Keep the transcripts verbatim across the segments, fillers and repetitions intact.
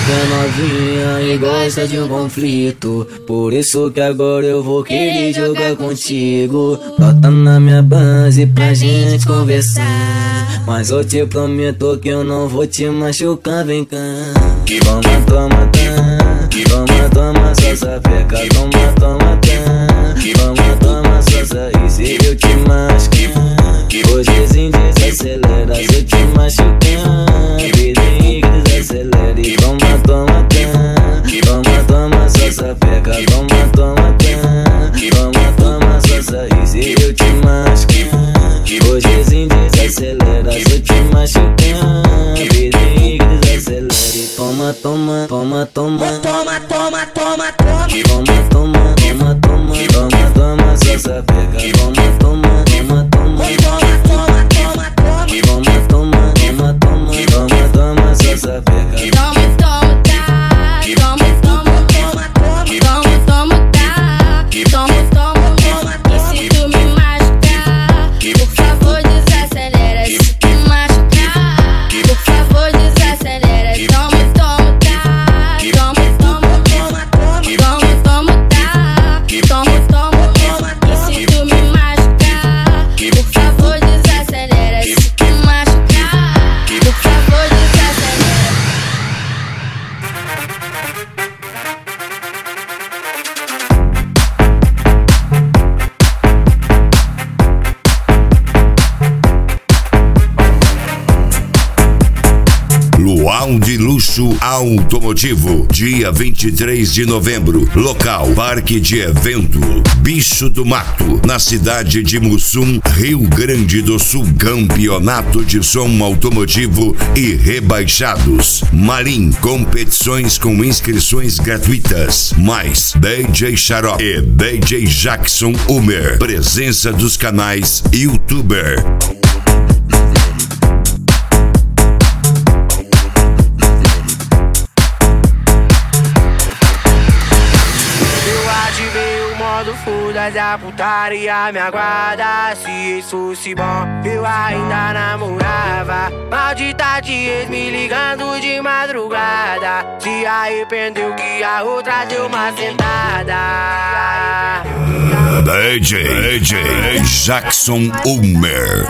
que é novinha e gosta de um conflito. Por isso que agora eu vou querer jogar contigo. Bota na minha base pra gente conversar. Mas eu te prometo que eu não vou te machucar, vem cá. Toma, toma, tá. Toma, toma, só sapeca. Toma, toma, tá. Toma, toma, só sair. Se eu te machucar, hoje desacelera. Se eu te machucar, vizinho desacelera. E toma, toma, tá. Toma, toma, só sapeca. Toma, toma, tá. Toma, toma, só sair. Se eu te machucar, hoje desacelera. Se eu te machucar, vizinho desacelera. E toma, toma, toma, toma. Toma, toma, toma, toma. Toma, toma, toma, toma. Toma, toma, só sapeca. Toma, toma, toma, toma. Toma, toma, toma, toma. Toma, toma, toma, toma. Toma, toma, só sapeca. Toma, toma, tá. Toma, toma, toma, toma. Toma, toma, tá. Toma, toma, toma. E se tu me machucar, por favor desacelera. Se tu machucar, por favor desacelera. Toma, toma, tá. Toma, toma, toma, toma. Toma, toma, tá. Toma, toma, toma. E se tu me machucar, por favor desacelera. Se tu machucar, por favor desacelera. Luau de Luxo Automotivo, dia vinte e três de novembro, local Parque de Evento, Bicho do Mato, na cidade de Mussum, Rio Grande do Sul. Campeonato de som automotivo e rebaixados. Marim, competições com inscrições gratuitas. Mais D J Xarope e D J Jackson Humer. Presença dos canais YouTuber. Fudas a putaria me aguarda. Se isso fosse bom, eu ainda namorava. Maldita de ex me ligando de madrugada. Se arrependeu que a outra deu uma sentada. D J, D J Jackson Humer.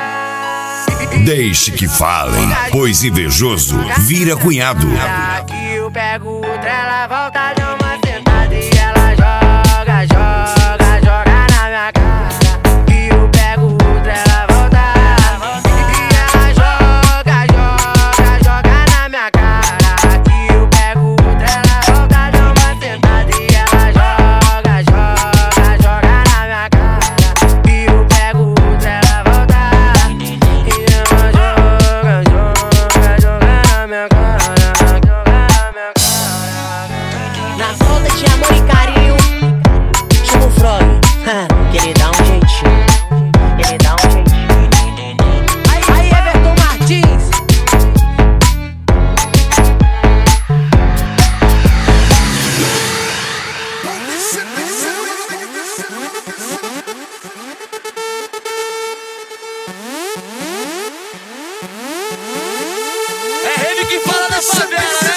Deixe que falem, pois invejoso vira cunhado. Que eu pego outra, ela volta, dá uma sentada e ela joga, joga, joga na minha cara. Que eu pego outra, ela volta, e ela joga, joga, joga na minha cara. Que eu pego outra, ela volta, dá uma sentada e ela joga, joga, joga na minha cara. Que eu pego outra, ela volta, e ela joga, joga, joga na minha cara, joga na minha cara. Na falta de amor e carinho, chama o Frog, que ele dá um jeitinho, ele dá um jeitinho. Aí, aí, Everton Martins. É rave que fala na favela, né?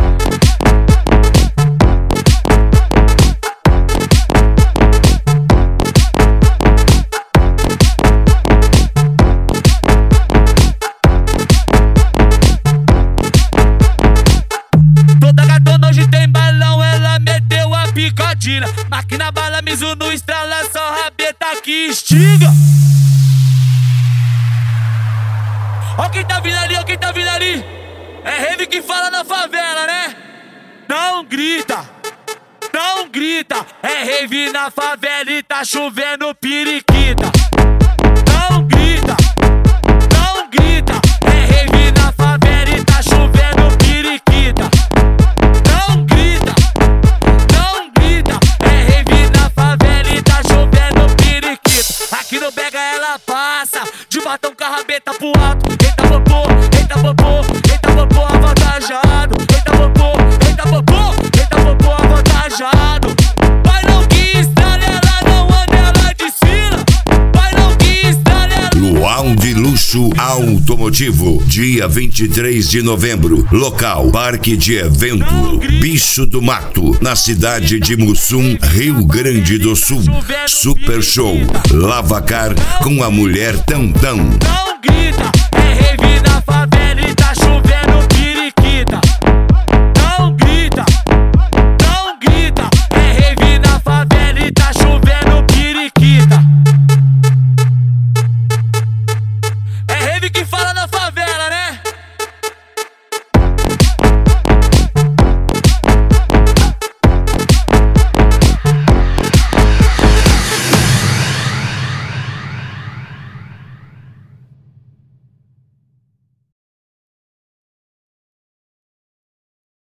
Toda gatona hoje tem balão, ela meteu a picadinha. Máquina bala, Mizuno, estrala, só rabeta que estiga. Ó quem tá vindo ali, ó quem tá vindo ali. É rave que fala na favela, né? Não grita, não grita. É rave na favela e tá chovendo periquita. Não grita, não grita. É rave na favela e tá chovendo periquita. Não grita, não grita. É rave na favela e tá chovendo periquita. Aqui no Bega ela passa de batom com a rabeta pro alto. Eita popô, eita popô, eita popô avantajado. Eita popô, eita popô, eita popô avantajado. Vai não que estrala, ela não anda, ela desfila. Vai Automotivo, dia vinte e três de novembro. Local, Parque de Evento, Bicho do Mato, na cidade de Mussum, Rio Grande do Sul. Super Show, Lavacar com a Mulher Tantão. Não grita, é rave